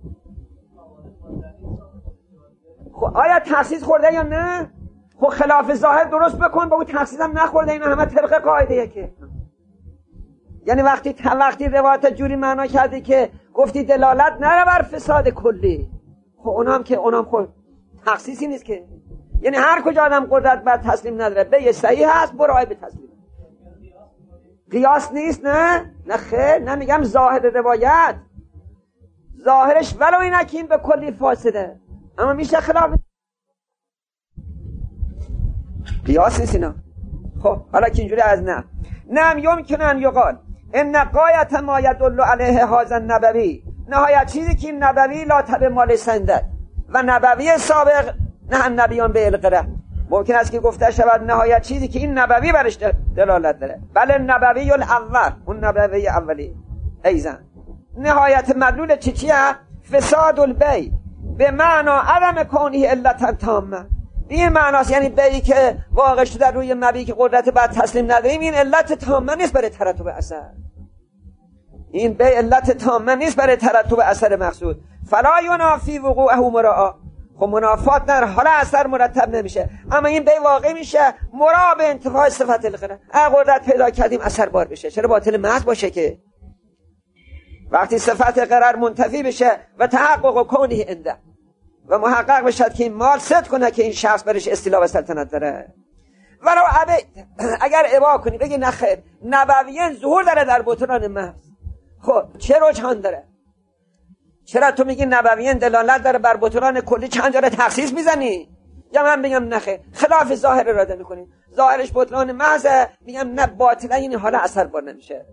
خب آیا تخصیص خورده یا نه؟ خب خلاف ظاهر درست بکن بگو تخصیص هم نخورده، اینا همه طبق قاعده یکه. یعنی وقتی روایت جوری معنا کردی که گفتی دلالت نره بر فساد کلی، خب اونم خب تخصیصی نیست که، یعنی هر کجا آدم قدرت بر تسلیم نداره به صحیح هست برای به تسلیم. قیاس نیست. نه خیر، نه میگم ظاهر روایت ظاهرش ولو اینکین به کلی فاسده، اما میشه خلاف قیاس نیست اینا. خب حالا که اینجوری از نم یمکن ان یقال ان غایت ما یدل علیه هذا النبوی، نهایت چیزی که این نبوی لا تبع مال سنده و نبوی سابق نه نبیان به القره، ممکن است که گفته شود نهایت چیزی که این نبوی برش دلالت داره، بله نبوی الاول، اون نبوی اولی ایزن نهایت مدلول چیه؟ فساد البی به معنا عدم کونه علتا تامه. این معناست یعنی بیعی که واقع شده روی مبیعی که قدرت بر تسلیم نداریم این علت تامه نیست برای ترتب اثر، این بیع علت تامه نیست برای ترتب اثر مقصود. فلا ینافی وقوعه مراعا، خب منافات نداره، حالا اثر مرتب نمیشه، اما این بیع واقع میشه مراعا به انتفاع صفت القرار. اگه قدرت پیدا کردیم اثر بار بشه، چرا باطل محض باشه که وقتی صفت قرار منتفی بشه و تحقق کونه عنده و محقق بشد که این مال صدق کنه که این شخص برش استیلا و سلطنت داره. ولو اگر ابا کنی بگی نه خیر نبویین ظهور داره در بطلان محض، خب چه رجحان داره؟ چرا تو میگی نبویین دلالت داره بر بطلان کلی چند جاره تخصیص میزنی؟ یا من بگم نه خیر خلاف ظاهر اراده میکنی، ظاهرش بطلان محض، میگم نه باطله، این حالا اثر بار نمیشه.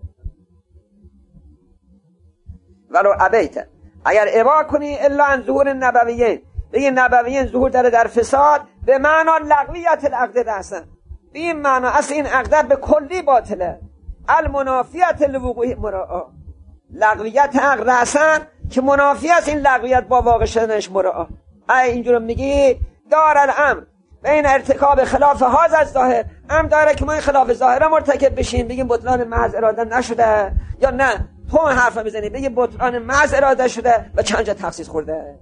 ولو ابیت اگر ابا کنی الا ان ظهور نبویین، بگی نبویین ظهور داره در فساد به معنا لغویت العقد رأسا، به این معنا اصل این عقد به کلی باطله، المنافیت لوقوع مراعا، لغویت عقد رأسا که منافی است این لغویت با واقع شدنش مراعا. اینجور میگی دار الامر بین ارتکاب خلاف هاز از ظاهر، هم داره که ما این خلاف ظاهر مرتکب بشیم بگیم بطلان محض اراده نشده، یا نه تو حرف میزنی بگیم بطلان محض اراده شده و چند جا تخصیص خورده.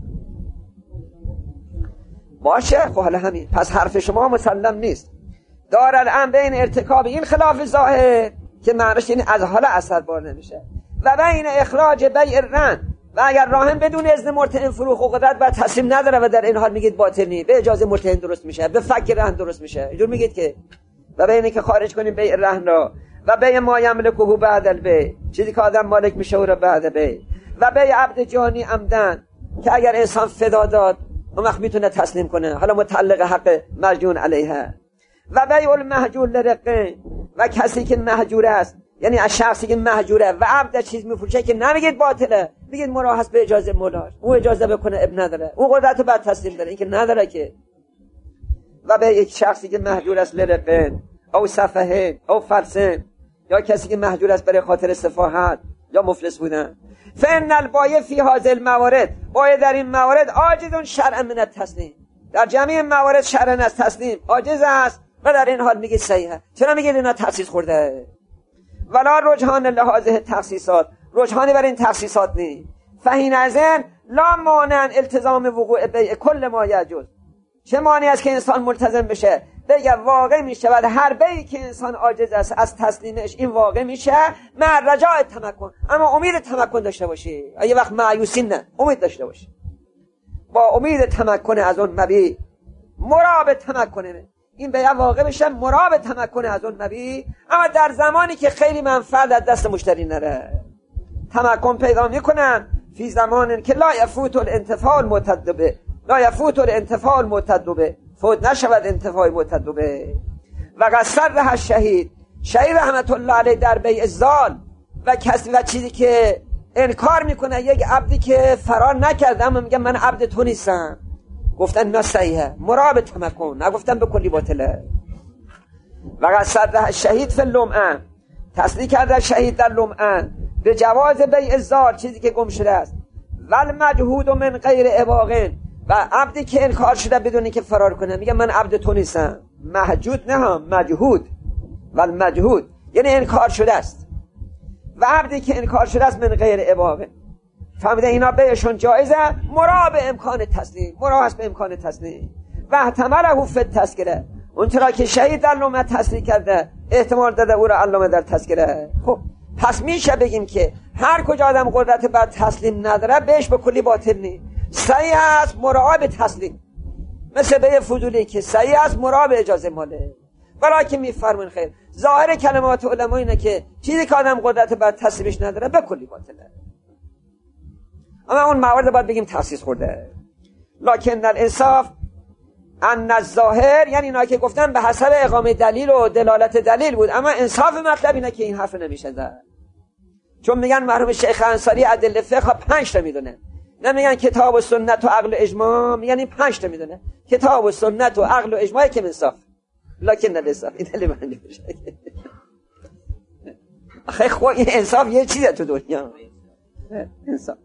باشه خب حالا همین، پس حرف شما مسلم نیست. دار الامر بین ارتکاب این خلاف ظاهر که معنیش یعنی از حال اثر بار نمیشه و بین اخراج بیع الرهن، و اگر راهن بدون اذن مرتهن فروخ و قدرت و تسلیم نداره و در این حال میگید باطل به اجازه مرتهن درست میشه، به فک رهن درست میشه، اینجور میگید که و بین که خارج کنیم بیع رهن را و بیع ما یملکه بعد البیع، چیزی که آدم مالک میشه او را بعد بیع، و بیع عبد جانی عمدن که اگر انسان فدا داد اون وقت میتونه تسلیم کنه، حالا متعلق حق مرجون علیه، و بیع المهجور لرقه، و کسی که مهجور است یعنی از شخصی که مهجوره و عبد چیز میفروشه که نمیگید باطله، میگید مراه هست به اجازه مولاش، او اجازه بکنه اب نداره، او قدرت بعد تسلیم داره، این که نداره که. و به یک شخصی که مهجور است لرقه او صفحه او فرسه، یا کسی که مهجور است برای خاطر سفاهت یا مفلس بودن. فان البایع فی هذه الموارد، بایع در این موارد عاجز شرعا من التسلیم، در جمیع موارد شرعا از تسلیم عاجز است و در این حال میگید صحیحه. چرا میگید اینا تخصیص خورده؟ ولا رجحان لهذه تخصیصات، رجحانی بر این تخصیصات نی. فهین ازن لا مانع التزام وقوع بیع کل ما یجوز، چه مانعی است که انسان ملتزم بشه بگه واقع میشه و هر بیعی که انسان عاجز است از تسلیمش این واقع میشه مع رجاء تمکن، اما امید تمکن داشته باشی، یه وقت مایوسی نه، امید داشته باشی با امید تمکن از اون مبیع، مراب تمکنه این بیع واقع بشه مراب تمکن از اون مبیع، اما در زمانی که خیلی منفعت از دست مشتری نره. تمکن پیدا میکنن فی زمان که لا یفوت الانتفاع المعتد، لا یفوت الانتفاع المعتد، فوت نشود انتفاع معتد. و قصر ره شهید رحمت الله علیه در بیع الزال، و کسی و چیزی که انکار میکنه یک عبدی که فرار نکرده اما میگه من عبد تو نیستم، گفتن نه صحیحه مراب تمکن، نگفتن به کلی باطله. و قصر ره شهید فی اللمعه، تصدیق کرده شهید در لمعه به جواز بیع الزال، چیزی که گم شده است. ول مجهود من غیر اباغن، و عبدی که انکار شده بدون که فرار کنه میگه من عبد تو نیستم، محجود نه مجهود، ول مجهود یعنی انکار شده است، و عبدی که انکار شده است من غیر اباغن. فهمیده اینا بیعشون جایزه مرا به امکان تسلیم، مرا هست به امکان تسلیم. و احتماله فی التذکره، اونطورا که شهید در لمعه تصدیق کرده احتمال داده او را علامه در تذکره. خب پس میشه بگیم که هر کجا آدم قدرت بعد تسلیم نداره بهش به کلی باطل نی، صحیح است مراعا به تسلیم، مثل بیع فضولی که صحیح است مراعا به اجازه ماله. ولیکن میفرمون خیر ظاهر کلمات علما اینه که چیزی که آدم قدرت بعد تسلیمش نداره به کلی باطله، اما اون موارد باید بگیم تخصیص خورده. لکن الانصاف ان الظاهر، یعنی اینا که گفتن به حسب اقامه دلیل و دلالت دلیل بود، اما انصاف مطلب اینه که این حرف نمیشه زد، چون میگن مرحوم شیخ انصاری ادله فقه 5 تا میدونه، نمیگن کتاب و سنت و عقل و اجماع، یعنی 5 تا میدونه، کتاب و سنت و عقل و اجماع که انصاف. لکن الانصاف این دلیل من نمیشه آخه خب این انصاف یه چیزه تو دنیا، انصاف.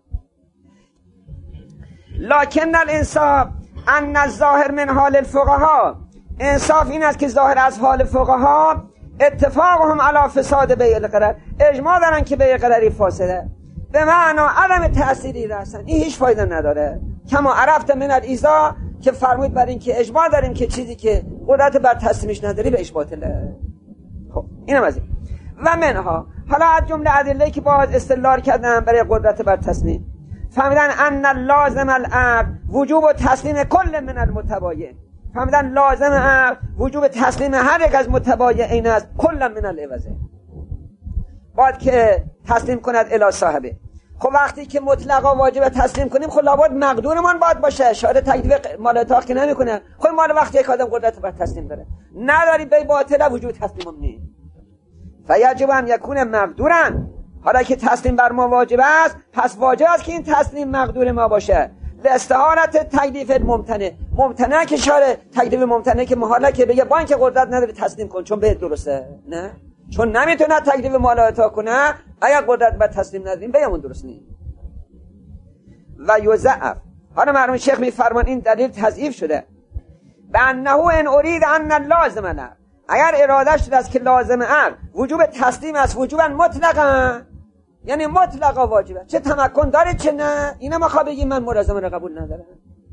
لکن الانصاف ان الظاهر من حال الفقهاء، انصاف این است که ظاهر از حال فقها اتفاقهم علی فساد بیع القرار، اجماع دارن که بیع قراری فاسده، به معنی عدم تأثیری رسن، این هیچ فایده نداره. کما عرفت من الایذا که فرمود بر این که اجماع داریم که چیزی که قدرت بر تسلیمش نداری به اش باطله. خب اینم از این. و منها، حالا از جمله ادله که باز استدلال کردن برای قدرت بر تسلیم، فهمیدن ان لازم العقد وجوب تسلیم کل من المتبایع، فهمیدن لازم عقد وجوب تسلیم هر یک از متبایعین است کل من العوض، باید که تسلیم کند الی صاحبه. خب وقتی که مطلقا واجب تسلیم کنیم خب لابد مقدورمان باید باشه، شاید تکلیف مال اتاق که نمیکنه. خب مال وقتی یک آدم قدرت بر تسلیم داره نداری بی باطله وجود تسلیمم نی، فیجب ان یکون مقدورن، حالا که تسلیم بر ما واجب است پس واجب است که این تسلیم مقدور ما باشه. لاستحالت تکلیف ممتنه که شاره تکلیف ممتنه که محاله که بگه با اینکه قدرت نداره تسلیم کن چون به درسته، نه چون نمیتونه تکلیف مال اعطا کنه، اگر قدرت بر تسلیم نداریم بگمون درست نیست. و یضعف. حالا مرحوم شیخ میفرمان این دلیل تضعیف شده. به انه ان ارید ان لازم له، اگر اراده شده است که لازم عقل وجوب تسلیم است وجوبا مطلقا، یعنی مطلقا واجبه، چه تمکن داره چه نه، اینا ما خواه بگیم من ملازمه را قبول ندارم.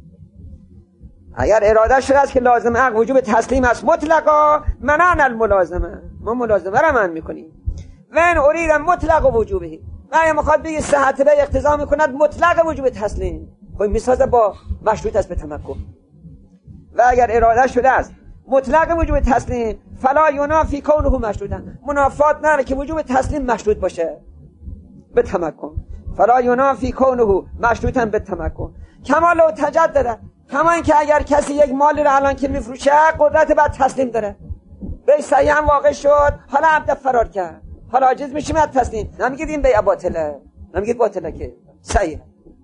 اگر اراده شده است که لازم عقل وجوب تسلیم است مطلقا، منعنا الملازمه، ما ملازمه را منع میکنیم. و ان ارید مطلق وجوبه، و میخواد بگه صحت به اقتضا میکند مطلق وجوب تسلیم، خب میسازه با مشروط است به تمکن. و اگر اراده شده است مطلق وجوب تسلیم فلا ینافی کونه مشروطا، منافات نداره که وجوب تسلیم مشروط باشه به تمکن. فلا ینافی کونه مشروطا به تمکن. کما لو تجدد، کما این که اگر کسی یک مالی رو الان که میفروشه قدرت بعد تسلیم داره، به صحیح هم واقع شد، حالا عبد فرار کرد، حالا عاجز میشیم از تسلیم، نمیگید این بیع باطله، نمیگید باطله که صحیح.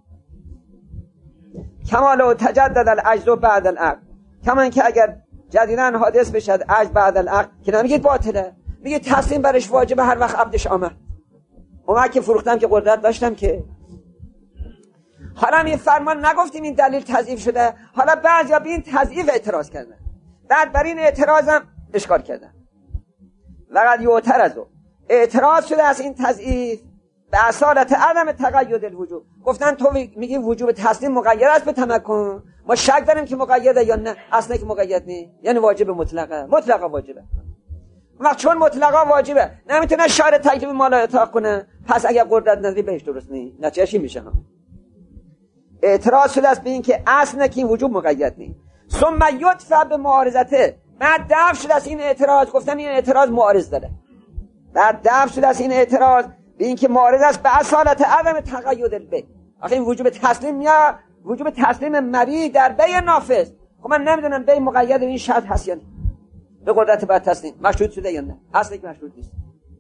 کما لو تجدد العجز بعد العقد، کما این که اگر جدیداً حادث بشد عجز بعد العقد که نمیگید باطله، میگید تسلیم برش واجبه هر وقت عبدش آمد. اون که فروختم که قدرت داشتم که. حالا این فرمان نگفتیم این دلیل تضعیف شده، حالا بعضیا به این تضعیف اعتراض کردن، بعد بر این اعتراضم اشکال کردن. وقد یعترض، اعتراض شده از این تضعیف به اصالت عدم تقید الوجوب. گفتن تو میگی وجوب تسلیم مقید است به تمکن، ما شک داریم که مقیده یا نه، اصلا که مقید نیست، یعنی واجب مطلقه، مطلقا واجبه. وقت چون مطلقا واجبه نمیتونه شارع تکلیف مال اطاق کنه، پس اگر قدرت نداری بهش درست نیست، نتیجهش این میشه. اعتراض شده است به این که اصلا که این وجوب مقید نیست. ثم یدفع به معارضته، بعد دفع شده است این اعتراض، گفتن این اعتراض معارض داره، بعد دفع شده است این اعتراض به این که معارض است به اصالت عدم تقید البیع. آخه این وجوب تسلیم یا وجوب تسلیم مبیع در بیع نافذ، خب من نمیدونم بیع مقید به این شرط هست یا نه، به قدرت بعد تسلیم مشروط شده یا نه، اصلا که مشروط نیست.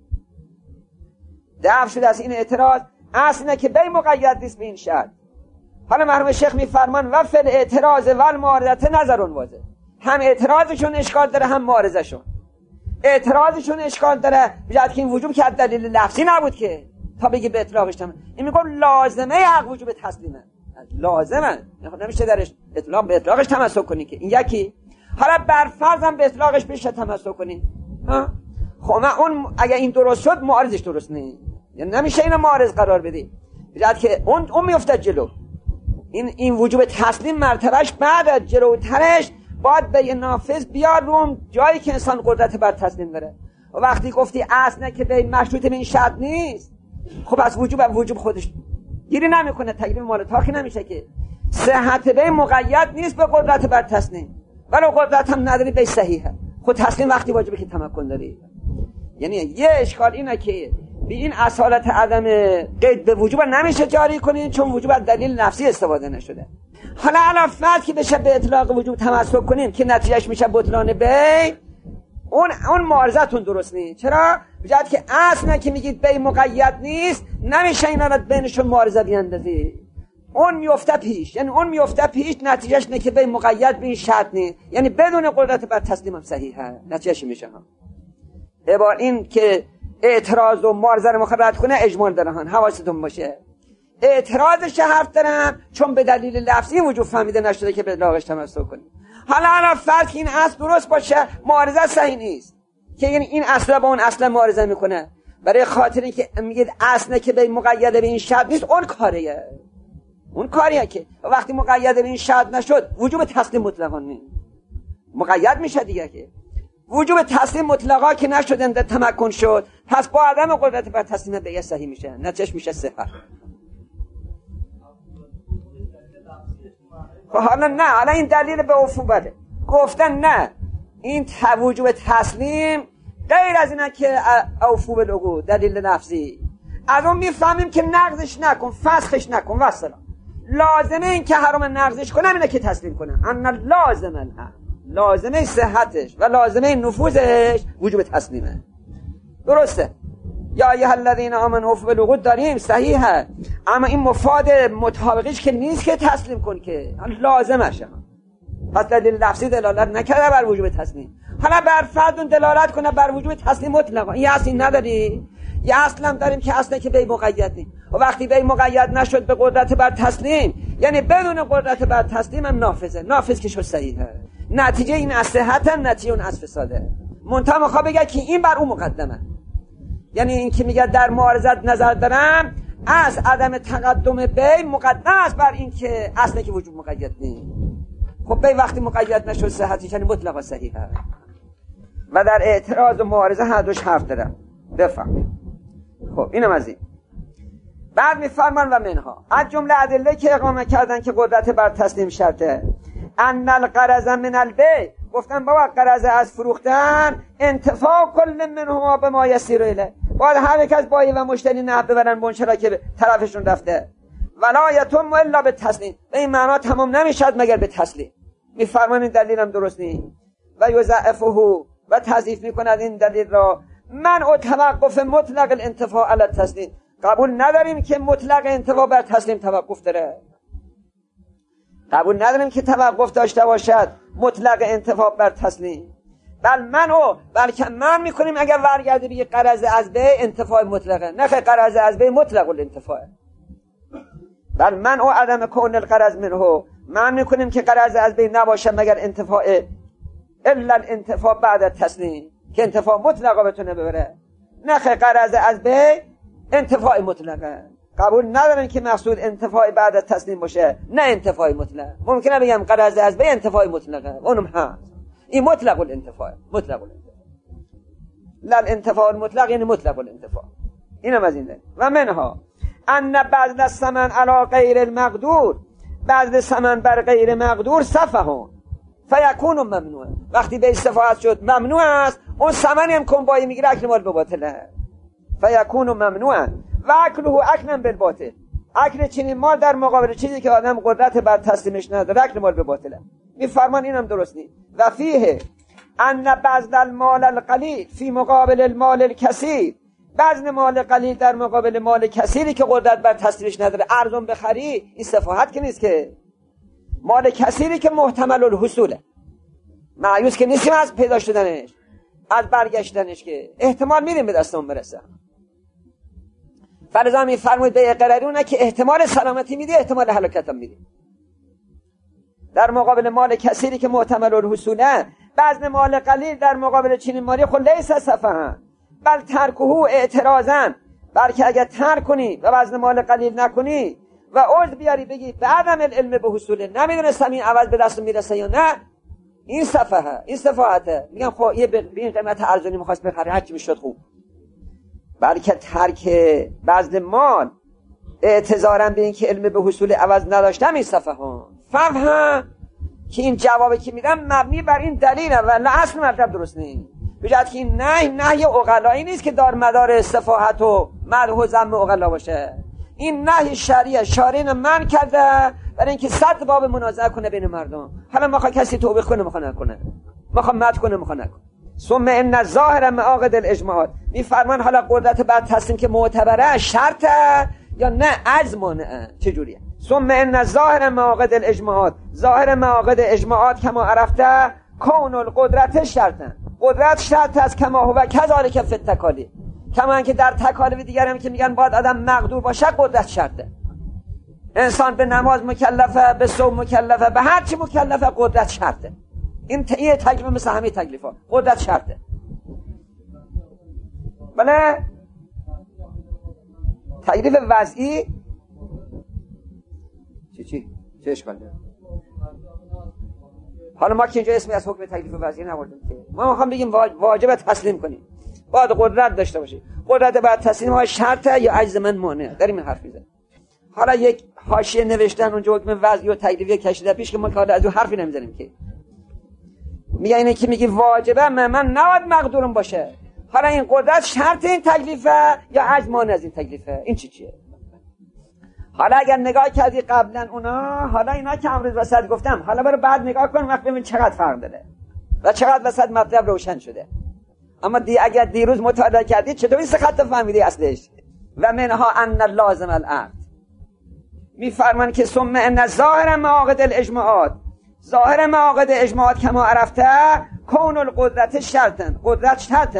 دفع شده از این اعتراض اصلا که بیع مقید نیست به این شرط. حالا مرحوم شیخ میفرمان و فل اعتراض و المعارضه نظر واضح، هم اعتراضشون اشکال داره هم معارضهشون. اعتراضشون اشکال داره بجد که این وجوب که از دلیل لفظی نبود که تا بگی به اطلاقش تمام، این میگه لازمه حق وجوب تسلیمه، لازمه، نمیشه درش اطلاق به اطلاقش تمسک کنی که این یکی. حالا بر فرضم به اطلاقش بشه تمسک کنی، خب اون اگه این درست شد معارضش درست نیست، یعنی نمیشه اینو معارض قرار بدی بجد که اون میفته جلو. این وجوب تسلیم مرتبهش بعد از جلوترش باید به نافذ بیاد رو جایی که انسان قدرت بر تسلیم داره. و وقتی گفتی اصلا که به مشروط به این شرط نیست، خب از وجوب خودش گیری نمیکنه، تکلیف مال تاخی نمیشه که. صحت به مقید نیست به قدرت بر تسلیم، ولی قدرت هم نداری به صحیحه. خود تسلیم وقتی واجبه که تمکن داری. یعنی یه اشکال اینه که به این اصالت عدم قید به وجوب نمیشه جاری کنین چون وجوب از دلیل نفسی استفاده نشده. حالا علاوه فرض که بشه به اطلاق وجوب تمسک کنیم که نتیجهش میشه بطلان بیع، اون معارضتون درست نیست. چرا؟ بجد که اصلا که میگید بیع مقید نیست نمیشه اینا رو بینشون معارضه بیاندازی، اون میفته پیش، یعنی اون میفته پیش نتیجهش نه که بیع مقید به این شرط نیست، یعنی بدون قدرت بر تسلیم هم صحیحه، نتیجهش میشه هم. عبار این که اعتراض و معارضه رو مخرج کنه اجمال دارن، حواستون باشه. اعتراضش حرف دارم چون به دلیل لفظی وجود فهمیده نشده که به لاغش تمسک کنیم. حالا فرض که این اصل درست باشه معارضه صحیح نیست که یعنی این اصل با اون اصل معارضه میکنه، برای خاطر اینکه میگید اصل که به مقید به این شرط نیست، اون کاریه که وقتی مقید به این شرط نشد وجوب تسلیم مطلقا نیست، مقید میشه دیگه. که وجوب تسلیم مطلقا که نشد اند تمکن شد، پس با عدم قدرت بر تسلیم به صحیح میشه، نتیجهش میشه صحت. حالا این دلیل به عفوبته، گفتن نه این وجوب تسلیم غیر از اینه که عفو بالعقود دلیل لفظی، از اون میفهمیم که نقضش نکن، فسخش نکن و سلام. لازمه این که حرام نقضش کنم اینه که تسلیم کنم، ان لازمه صحتش و لازمه نفوذش وجوب تسلیمه. درسته یا ایها الذین آمنوا اوفوا بالعقود داریم صحیحه، اما این مفاد مطابقش که نیست که تسلیم کن، که لازمشه. پس دلیل لفظی دلالت نکرده بر وجوب تسلیم. حالا بر فرض دلالت کنه بر وجوب تسلیم مطلقا، این اصلی نداری، یه اصل هم داریم که اصله که به مقید نیم و وقتی به مقید نشد به قدرت بر تسلیم، یعنی بدون قدرت بر تسلیم هم نافذه. نافذ که شد صحیحه. نتیجه این اصلحت نتیجه اون از فساده. منتها میخواد بگه که این بر اون مقدمه، یعنی این که میگه در معارضت نظر دارم از عدم تقدم بی مقدم است بر این که اصله که وجود مقید نیم. خب بی وقتی مقید نشد صحتی یعنی مطلقا صحیحه. و در اعتراض و معارضه هر دوش حرف دارم. بفهم. خب اینم از این. بعد میفرمان و منها از جمله ادله که اقامه کردن که قدرت بر تسلیم شرطه، ان القرض من البیع، گفتن بابا قرض از فروختن انتفاع کل منهما به ما یسیر الیه، باید هر یک از بایی و مشتری نهب ببرن به اون چرا که طرفشون رفته. ولا یتم الا به تسلیم، به این معنا تمام نمیشد مگر به تسلیم. میفرمان این دلیل هم درست نیست. و یضعفه و تضعیف میکند این دلیل را منع توقف مطلق الانتفاع علی التسلیم. قبول نداریم که مطلق انتفاع بر تسلیم توقف داره. قبول نداریم که توقف داشته باشد مطلق انتفاع بر تسلیم. بلکه من میکنیم اگر ورگرده بگه قرض از بیع انتفاع مطلقه، نه که قرض از بیع مطلق الانتفاع. بل من او عدم کون القرض منه، من میکنیم که قرض از بیع نباشه مگر انتفاع الا الانتفاع بعد التسلیم، که انتفاع مطلقه بتونه ببره، نه که قرض از بیع انتفاع مطلقه. قبول ندارن که مقصود انتفاع بعد از تسلیم باشه، نه انتفاع مطلق. ممکنه بگم قرض از بیع انتفاع مطلقه، اونم هست. این مطلق الانتفاع، مطلق الانتفاع، لا الانتفاع المطلق یعنی مطلق الانتفاع. اینم از این. و منها ان بعض الثمن علی غیر المقدور، بعض ثمن بر غیر مقدور سفه فیکون ممنوع. وقتی به استفاده شد ممنوع است، اون ثمنی هم کن بایی میگیره اکل مال به باطله. فیکون ممنوع و اکله اکلا بالباطل، اکل چنین مال در مقابل چیزی که آدم قدرت بر تسلیمش نداره اکل مال به باطله. میفرمان اینم درست نیست. و فیه ان بذل المال القلیل فی مقابل المال الکثیر، بذل مال قلیل در مقابل مال کثیری که قدرت بر تسلیمش نداره ارزون بخری، این سفاهت که نیست. که مال کثیری که محتمل الحصوله، مایوس که نیستیم از پیدا شدنش، از برگشتنش، که احتمال میریم به دستمون برسه. فلذا میفرمایید به قرارونه که احتمال سلامتی میده، احتمال هلاکت هم میده. در مقابل مال کثیری که محتمل الحصوله، بذل مال قلیل در مقابل چنین مالی خود لیس سفها بل ترکه اعتراضا، بلکه اگر ترک کنی و بذل مال قلیل نکنی و عذر بیاری بگی به عدم العلم به حصوله، نمیدونستم این عوض به دست میرسه یا نه، این سفهه، این سفاهته. میگم خب یه به این قیمت ارزونی میخواست بخره هرچی میشد خوب، بلکه ترک بذل مال اعتذارا به این که علم به حصول عوض نداشتم، این سفهان. فهم که این جوابی که میدم مبنی بر این دلیله و نه اصل مطلب درست نیست. بجد که این نهی عقلایی نیست که دار مدار سفاهت و مدح و ذم عقلا باشه. این نهی شرعیه، شارع من کرده برای اینکه 100 باب منازعه کنه بین مردم. حالا میخواد کسی توبه کنه، میخواد نکنه، میخواد مدح کنه، میخواد نکنه. ثم ان ظاهر معاقد الاجماعات، میفرمان حالا قدرت بعد تصمیم که معتبره شرطه یا نه عجز مانعه، چجوریه؟ ثم ان ظاهر معاقد الاجماعات، ظاهر معاقد اجماعات کما عرفته کون القدرت شرطن، قدرت شرط است کما هو کذالک فی التکالیف، کما که در تکالیف دیگر هم که میگن باید آدم مقدور باشه قدرت شرطه. انسان به نماز مکلفه، به صوم مکلفه، به هر چی مکلفه قدرت شرطه. این تکلیف مثل همه تکلیفا قدرت شرطه. بله تکلیف وضعی چی اشکال داره؟ حالا ما که اینجا اسمی از حکم تکلیف وضعی نوردیم که ما میخوام بگیم واجب تسلیم کنیم، باید قدرت داشته باشی. قدرت بعد تسلیم ها شرطه یا عجز من مانع، داریم این حرف میزنیم. حالا یک حاشیه نوشتن اونجا حکم وضعی و تکلیفی کشیده پیش که ما که از اون حرفی نمیزنیم که میگه اینه که میگی واجبه من نباید مقدورم باشه. حالا این قدرت شرط این تکلیفه یا عجز مانع از این تکلیفه؟ این چیه؟ حالا اگر نگاه کردی قبلا اونا، حالا اینا که امروز وسط گفتم، حالا برو بعد نگاه کن وقت ببین چقدر فرق داره و چقدر وسط مطلب روشن شده. اما اگر دیروز مطالعه کردی چطور این خط فهمیدی اصلش؟ و منها ان لازم العقد، میفرمان که ثم ان ظاهر معاقد الاجماعات، ظاهر معاقد اجماعات کما عرفته کون القدرت شرطن، قدرت شرط است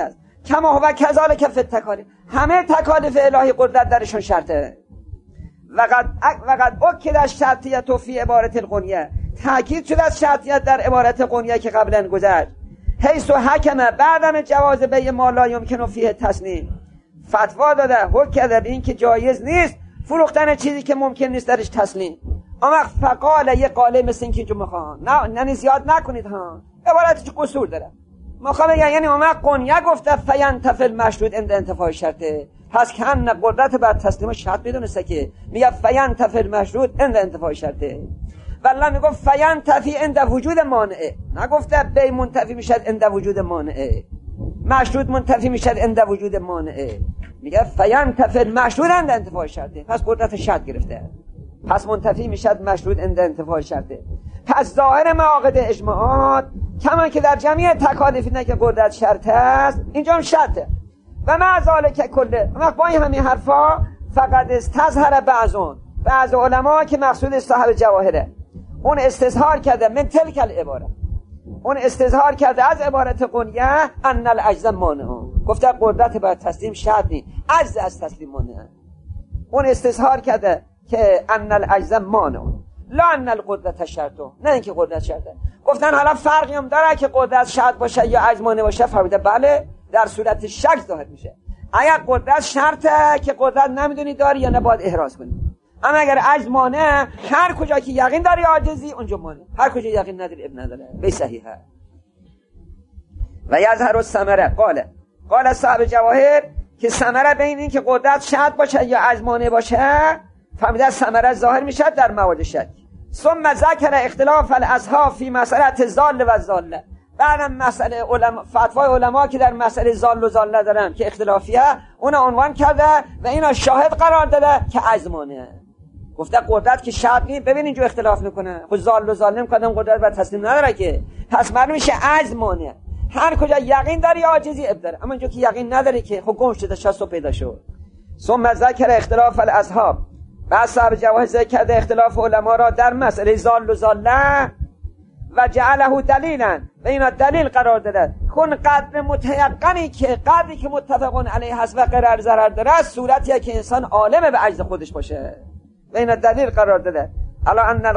کما هو کذالک فی التکالیف، همه تکالیف الهی قدرت درشون شرطه. وقد اکد الشرطیة فی عبارت الغنیه، تاکید شده از شرطیت در عبارت غنیه که قبلا گذشت. حیث حکمه بعدم جواز بیع ما لا یمکن فیه تسلیم، فتوا داده حکم به این که جایز نیست فروختن چیزی که ممکن نیست درش تسلیم. اما فقال یه قاله مثل این که اینجا میخوان نه زیاد نکنید ها، عبارتش قصور داره. میخوام بگم یعنی اما قنیه گفته فینتفی المشروط عند انتفاء شرطه، پس که هم قدرت بعد تسلیم شرط میدونسته که میگه فینتفی المشروط عند انتفاء شرطه، والله میگفت فینتفی عند وجود مانعه، نگفته بی منتفی میشد عند وجود مانعه، مشروط منتفی میشد عند وجود مانعه، میگه فینتفی المشروط عند انتفاء شرطه، پس قدرت شرط گرفته، پس منتفی میشد مشروط عند انتفاء شرطه. پس ظاهر معاقد اجماعات کما که در جمعی تکالیف نه که قدرت شرط است، اینجا هم شرطه. و مع ذالک کله، با این همین حرفا فقط استظهر بعض علما که مقصود صاحب جواهره، اون استظهار کرده من تلک العباره، اون استظهار کرده از عبارت قنیه ان العجز مانع، گفته قدرت بر تسلیم شرط نیست، عجز از تسلیم مانع. اون استظهار کرده که ان العجز مانع لا ان القدرت شرط، نه اینکه قدرت شرطه. گفتن حالا فرقی هم داره که قدرت شرط باشه یا عجز مانع باشه، فرموده بله در صورت شک ظاهر میشه. اگر قدرت شرطه که قدرت نمیدونی داری یا نه باید احراز کنی، اما اگر عجز مانع هر کجا که یقین داری عاجزی اونجا مانع، هر کجا یقین نداری ابن نداره به صحیحه. و یظهر الثمره قال صاحب جواهر که ثمره بین این که قدرت شرط باشه یا عجز مانع باشه فهمیده ثمره ظاهر میشه در مواد شک. ثم ذکر اختلاف الاصحاب فی مسئله ضال و ضاله، بعدم مسئله فتوای علما که در مسئله ضال و ضاله دارن که اختلافیه اون عنوان کرده و اینا شاهد قرار داده که عجز مانع. گفته قدرت که شرط نیست، ببین اینجا اختلاف میکنه، خود ضال و ضاله میکنن قدرت بر تسلیم نداره که، پس معلوم میشه عجز مانع، هر کجا یقین داری عاجزی اب داره، اما اینجا که یقین نداری که خب گم شده شاست و پیدا شد. ثم ذکر اختلاف الاصحاب، بعد صاحب جواهر ذکر کرده اختلاف علما را در مسئله ضال و ضاله و جعله دلیلا، و اینا دلیل قرار داده کن قدر متیقنی که قدری که متفقون علیه هست و قرار ضرر داره صورتیه که انسان عالم به عجز خودش باشه، و اینا دلیل قرار داده الا ان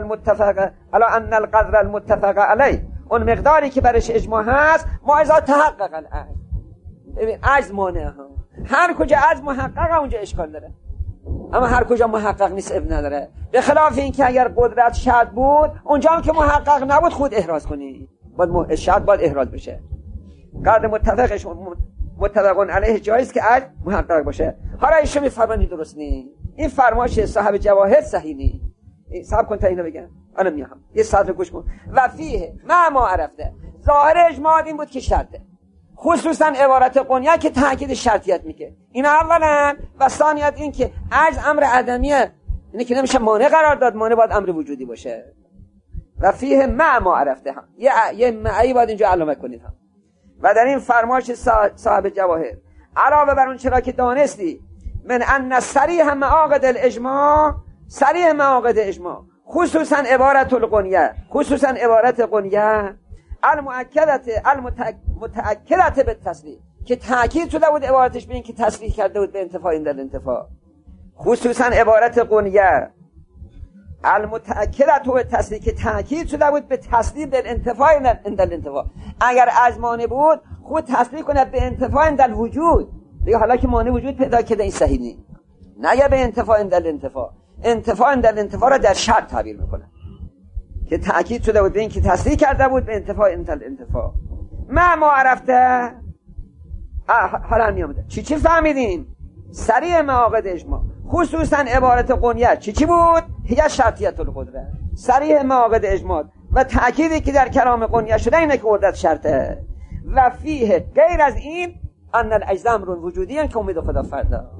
القدر المتفق علیه، اون مقداری که برش اجماع هست ما اذا تحقق العجز. ببین عجز مانع ها، هر کجا عجز محقق اونجا اشکال داره، اما هر کجا محقق نیست اب نداره. به خلاف این که اگر قدرت شرط بود اونجا هم که محقق نبود خود احراز کنی، باید شرط باید احراز بشه. قدر متفقون علیه جایز که عجز محقق باشه. حالا ایشون میفرمانی درست نی، این فرمایش صاحب جواهر صحیح نی. صاحب کن تا اینو بگم، الان میام یه صدر گوش کن. و فیه ما عرفته، ظاهر اجماع این بود که شرطه، خصوصا عبارت قنیه که تاکید شرطیت میکنه. این اولا، و ثانیت این که عجز امر عدمیه، اینه که نمیشه مانع قرار داد، مانع باید امر وجودی باشه. و فیه ما عرفته هم یه معی باید اینجا علامه کنید هم. و در این فرمایش صاحب جواهر علاوه بر اون چرا که دانستی من ان صریح معاقد الاجماع، صریح معاقد اجماع خصوصا عبارت القنیه، خصوصا عبارت قنیه المتأکدت به تصریح که تأکید شده بود عبارتش به این که تصریح کرده بود به انتفاع این در انتفاع، خصوصا عبارت قنیه المتأکدت به تصریح که تأکید شده بود به تصریح به انتفاع این در انتفاع. اگر از مانع بود خود تصریح کنه به انتفاع این در وجود، دیگه حالا که مانع وجود پیدا کرده این صحیح نیست، نه به انتفاع این در انتفاع، انتفاع این در انتفاع را در شرط تعبیر میکنه که تأکید شده بود به این که تصریح کرده بود به انتفاع انتفاع. ما عرفته حالا میامده چی فهمیدیم؟ صریح معاقد اجماع خصوصا عبارت قنیه چی بود؟ هی شرطیت القدره، صریح معاقد اجماع و تأکیدی که در کلام قنیه شده اینه که قدرت شرطه. و فیه غیر از این ان العجز امر وجودی که امید خدا فردا،